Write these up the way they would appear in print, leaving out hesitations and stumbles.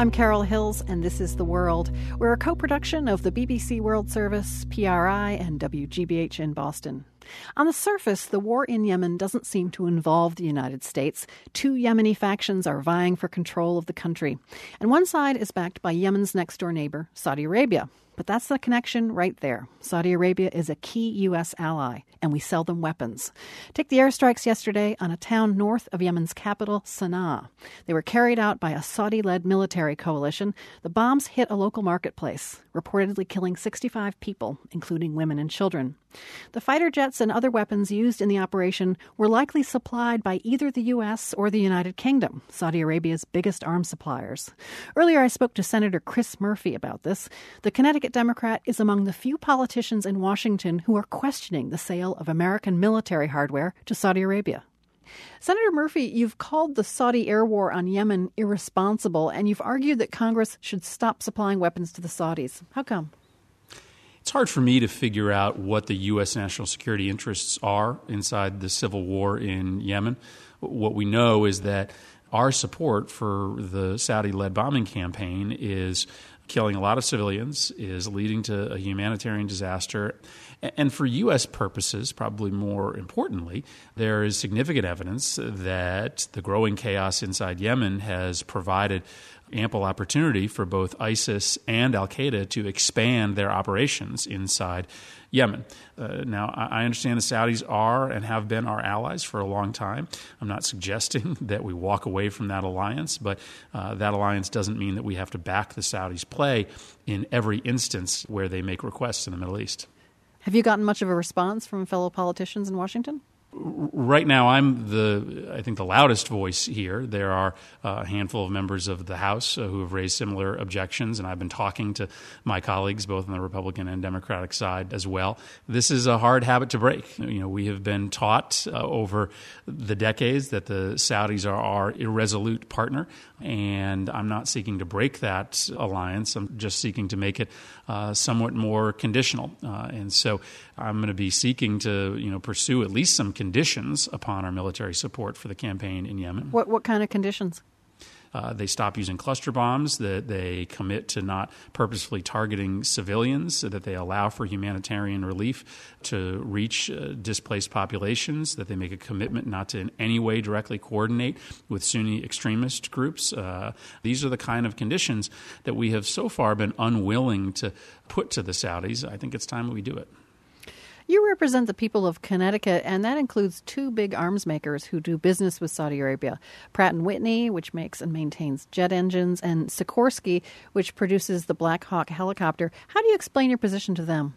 I'm Carol Hills, and this is The World. We're a co-production of the BBC World Service, PRI, and WGBH in Boston. On the surface, the war in Yemen doesn't seem to involve the United States. Two Yemeni factions are vying for control of the country. And one side is backed by Yemen's next-door neighbor, Saudi Arabia. But that's the connection right there. Saudi Arabia is a key U.S. ally, and we sell them weapons. Take the airstrikes yesterday on a town north of Yemen's capital, Sana'a. They were carried out by a Saudi-led military coalition. The bombs hit a local marketplace, reportedly killing 65 people, including women and children. The fighter jets and other weapons used in the operation were likely supplied by either the U.S. or the United Kingdom, Saudi Arabia's biggest arms suppliers. Earlier, I spoke to Senator Chris Murphy about this. The Connecticut Democrat is among the few politicians in Washington who are questioning the sale of American military hardware to Saudi Arabia. Senator Murphy, you've called the Saudi air war on Yemen irresponsible, and you've argued that Congress should stop supplying weapons to the Saudis. How come? It's hard for me to figure out what the U.S. national security interests are inside the civil war in Yemen. What we know is that our support for the Saudi-led bombing campaign is killing a lot of civilians, is leading to a humanitarian disaster. And for U.S. purposes, probably more importantly, there is significant evidence that the growing chaos inside Yemen has provided ample opportunity for both ISIS and al-Qaeda to expand their operations inside Yemen. Now, I understand the Saudis are and have been our allies for a long time. I'm not suggesting that we walk away from that alliance, but that alliance doesn't mean that we have to back the Saudis' play in every instance where they make requests in the Middle East. Have you gotten much of a response from fellow politicians in Washington? Right now, I'm I think the loudest voice here. There are a handful of members of the House who have raised similar objections, and I've been talking to my colleagues, both on the Republican and Democratic side as well. This is a hard habit to break. We have been taught over the decades that the Saudis are our irresolute partner, and I'm not seeking to break that alliance. I'm just seeking to make it somewhat more conditional. And so I'm going to be seeking to, pursue at least some conditions upon our military support for the campaign in Yemen. What kind of conditions? They stop using cluster bombs, that they commit to not purposefully targeting civilians, that they allow for humanitarian relief to reach displaced populations, that they make a commitment not to in any way directly coordinate with Sunni extremist groups. These are the kind of conditions that we have so far been unwilling to put to the Saudis. I think it's time that we do it. You represent the people of Connecticut, and that includes two big arms makers who do business with Saudi Arabia. Pratt & Whitney, which makes and maintains jet engines, and Sikorsky, which produces the Black Hawk helicopter. How do you explain your position to them?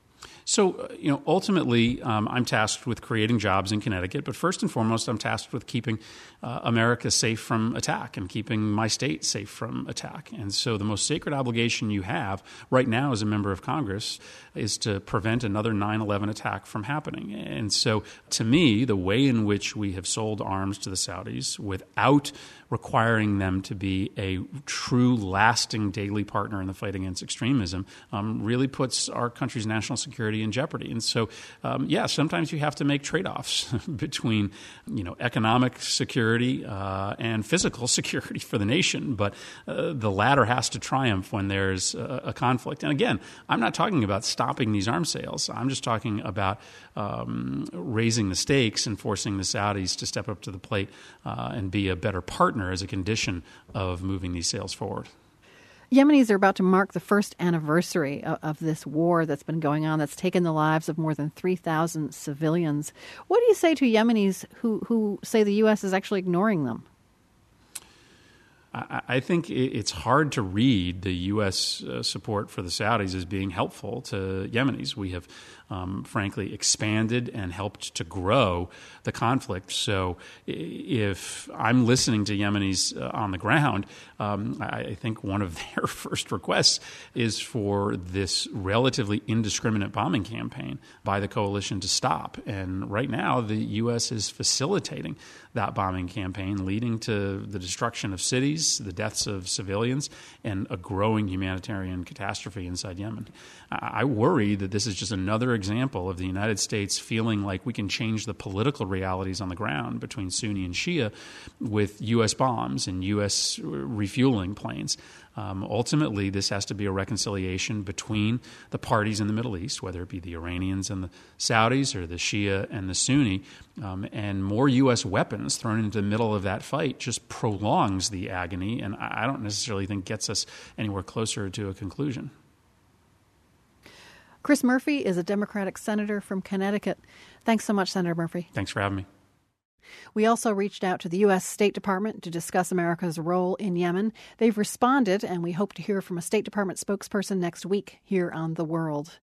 So, ultimately, I'm tasked with creating jobs in Connecticut, but first and foremost, I'm tasked with keeping America safe from attack and keeping my state safe from attack. And so the most sacred obligation you have right now as a member of Congress is to prevent another 9/11 attack from happening. And so, to me, the way in which we have sold arms to the Saudis without requiring them to be a true, lasting daily partner in the fight against extremism really puts our country's national security in jeopardy. And so, sometimes you have to make trade-offs between, economic security and physical security for the nation. But the latter has to triumph when there's a conflict. And again, I'm not talking about stopping these arms sales. I'm just talking about raising the stakes and forcing the Saudis to step up to the plate and be a better partner as a condition of moving these sales forward. Yemenis are about to mark the first anniversary of this war that's been going on, that's taken the lives of more than 3,000 civilians. What do you say to Yemenis who say the U.S. is actually ignoring them? I think it's hard to read the U.S. support for the Saudis as being helpful to Yemenis. We have, frankly, expanded and helped to grow the conflict. So if I'm listening to Yemenis on the ground, I think one of their first requests is for this relatively indiscriminate bombing campaign by the coalition to stop. And right now, the U.S. is facilitating that bombing campaign, leading to the destruction of cities, the deaths of civilians, and a growing humanitarian catastrophe inside Yemen. I worry that this is just another example of the United States feeling like we can change the political realities on the ground between Sunni and Shia with U.S. bombs and U.S. refueling planes. Ultimately, this has to be a reconciliation between the parties in the Middle East, whether it be the Iranians and the Saudis or the Shia and the Sunni, and more U.S. weapons thrown into the middle of that fight just prolongs the agony, and I don't necessarily think gets us anywhere closer to a conclusion. Chris Murphy is a Democratic senator from Connecticut. Thanks so much, Senator Murphy. Thanks for having me. We also reached out to the U.S. State Department to discuss America's role in Yemen. They've responded, and we hope to hear from a State Department spokesperson next week here on The World.